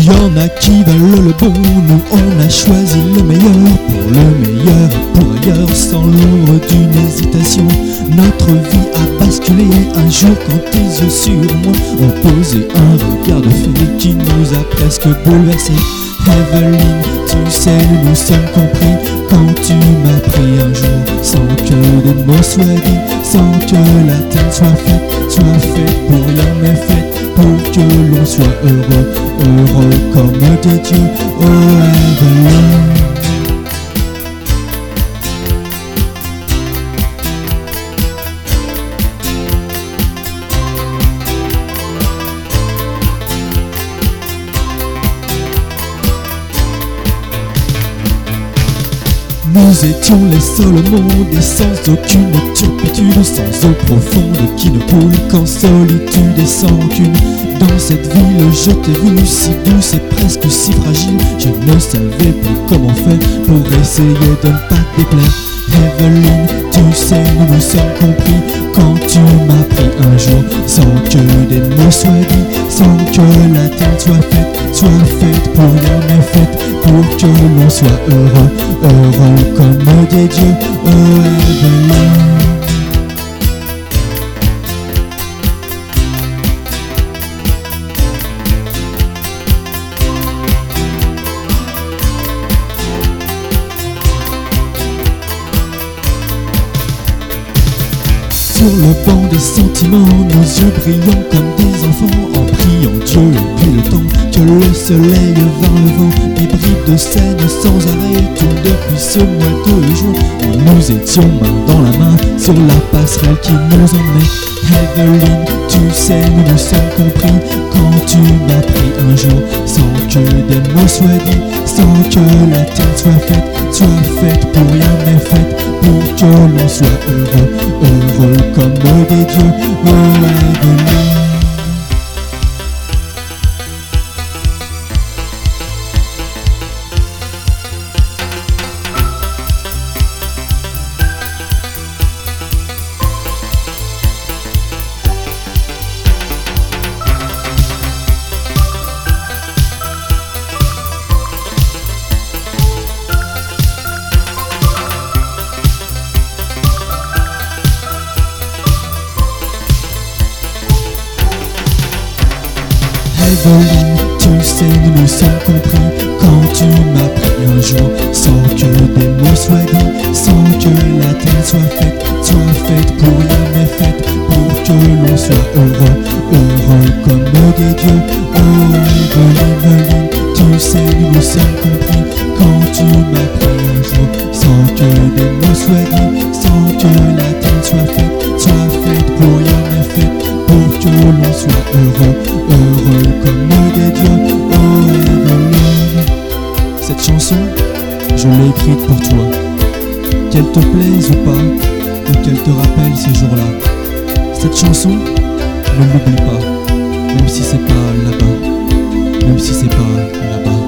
Y'en a qui veulent le bon, nous on a choisi le meilleur. Pour le meilleur et pour ailleurs, sans l'ombre d'une hésitation. Notre vie a basculé un jour quand tes yeux sur moi ont posé un regard de fée qui nous a presque bouleversés. Evelyne, tu sais, nous nous sommes compris quand tu m'as pris un jour, sans que des mots soient dits, sans que la terre soit faite pour rien mais faite pour que l'on soit heureux comme des dieux. Oh Evelyne. Nous étions les seuls au monde et sans aucune turpitude, sans eau profonde qui ne coule qu'en solitude et sans rancune. Dans cette ville je t'ai vu si douce et presque si fragile. Je ne savais plus comment faire pour essayer de ne pas te déplaire. Evelyne, tu sais, nous nous sommes compris quand tu m'as pris un jour, sans que des mots soient dits, sans que la terre soit faite pour rien mais faite pour que l'on soit heureux comme des dieux. Oh Evelyne. Sur le banc des sentiments, nos yeux brillants comme des enfants, en priant Dieu et puis le temps, que le soleil vint le vent, des bribes de scène sans arrêt, tout depuis ce mois de juin, où nous étions main dans la main, sur la passerelle qui nous emmenait. Evelyne, tu sais, nous nous sommes compris quand tu m'as pris un jour, sans que des mots soient dits, sans que la terre soit faite pour rien mais faite pour que l'on soit heureux comme des dieux. Oh Evelyne. Evelyne, tu sais, nous nous sommes compris quand tu m'as pris un jour, sans que des mots soient dits, sans que la terre soit faite pour rien mais faite pour que l'on soit heureux comme des dieux. Oh Evelyne, tu sais, nous nous sommes compris quand tu m'as pris un jour, sans que des mots soient dits, sans que la terre soit faite pour rien mais faite pour que l'on soit heureux comme des dieux. Oh Evelyne. Cette chanson, je l'ai écrite pour toi, qu'elle te plaise ou pas, ou qu'elle te rappelle ces jours-là. Cette chanson, ne l'oublie pas, même si c'est pas là-bas, même si c'est pas là-bas.